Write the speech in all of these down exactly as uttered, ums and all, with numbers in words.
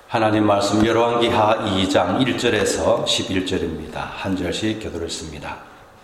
하나님 말씀 열왕기하 이 장 일 절에서 십일 절입니다. 한 절씩 교도를 씁니다.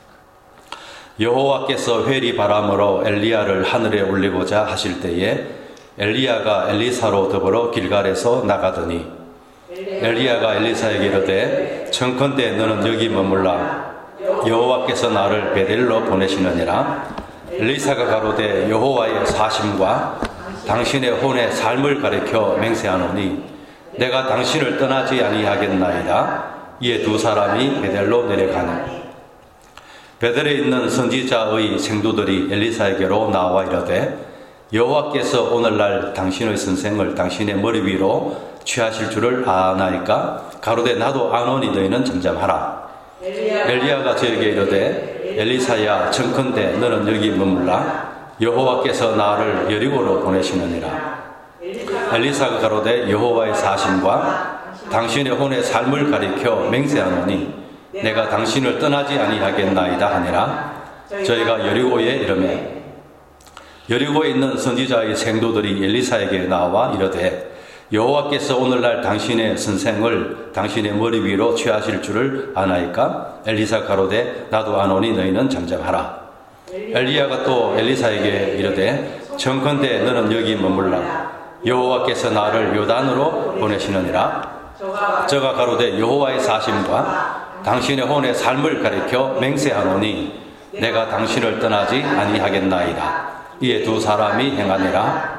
여호와께서 회리 바람으로 엘리야를 하늘에 올리고자 하실 때에 엘리야가 엘리사로 더불어 길갈에서 나가더니 엘리야가 엘리사에게 이르되 청컨대 너는 여기 머물라. 여호와께서 나를 베델로 보내시느니라. 엘리사가 가로되 여호와의 사심과 당신의 혼의 삶을 가리켜 맹세하노니 내가 당신을 떠나지 아니하겠나이다. 이에 두 사람이 베델로 내려가니 베델에 있는 선지자의 생도들이 엘리사에게로 나와 이르되 여호와께서 오늘날 당신의 선생을 당신의 머리 위로 취하실 줄을 아나이까? 가로되 나도 아노니 너희는 잠잠하라. 엘리야가 저에게 이르되 엘리사야 청컨대 너는 여기 머물라. 여호와께서 나를 여리고로 보내시느니라. 엘리사가 가로되 여호와의 사심과 당신의 혼의 삶을 가리켜 맹세하노니 내가 당신을 떠나지 아니하겠나이다 하니라. 저희가 여리고에 이르매 여리고에 있는 선지자의 생도들이 엘리사에게 나와 이르되 여호와께서 오늘날 당신의 선생을 당신의 머리 위로 취하실 줄을 아나이까? 엘리사 가로되 나도 아노니 너희는 잠잠하라. 엘리야가 또 엘리사에게 이르되 청컨대 너는 여기 머물라. 여호와께서 나를 요단으로 보내시느니라. 저가 가로되 여호와의 사심과 당신의 혼의 삶을 가리켜 맹세하노니 내가 당신을 떠나지 아니하겠나이다. 이에 두 사람이 행하니라.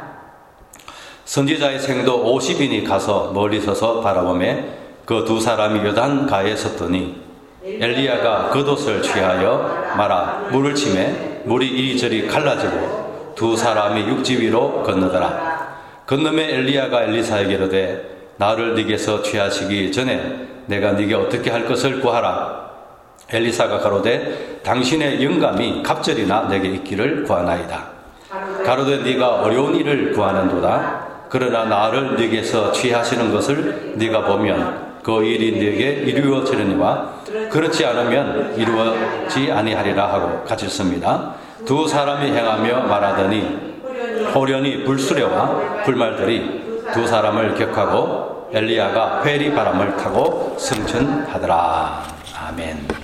선지자의 생도 오십 인이 가서 멀리 서서 바라보매 그 두 사람이 요단 가에 섰더니 엘리야가 겉옷을 취하여 말아 물을 치매 물이 이리저리 갈라지고 두 사람이 육지 위로 건너더라. 건너매 엘리야가 엘리사에게 이르되 나를 네게서 취하시기 전에 내가 네게 어떻게 할 것을 구하라. 엘리사가 가로되 당신의 영감이 갑절이나 내게 있기를 구하나이다. 가로되 네가 어려운 일을 구하는도다. 그러나 나를 네게서 취하시는 것을 네가 보면 그 일이 네게 이루어지려니와 그렇지 않으면 이루어지지 아니하리라 하고 같이 씁니다. 두 사람이 행하며 말하더니 호련히 불수레와 불말들이 두 사람을 격하고 엘리야가 회리 바람을 타고 승천하더라. 아멘.